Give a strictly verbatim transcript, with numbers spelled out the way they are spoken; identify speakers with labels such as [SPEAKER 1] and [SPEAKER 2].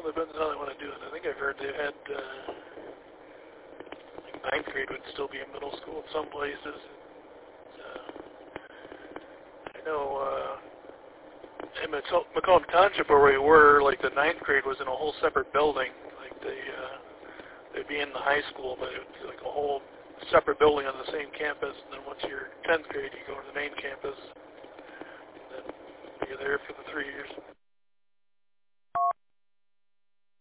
[SPEAKER 1] Well, depends how they want to do it. I think I've heard they had uh, like ninth grade would still be in middle school in some places. Uh, I know uh, in Macomb Township where we were, like the ninth grade was in a whole separate building. Like they uh, they'd be in the high school, but it was like a whole separate building on the same campus. And then once you're tenth grade, you go to the main campus. And then you're there for the three years.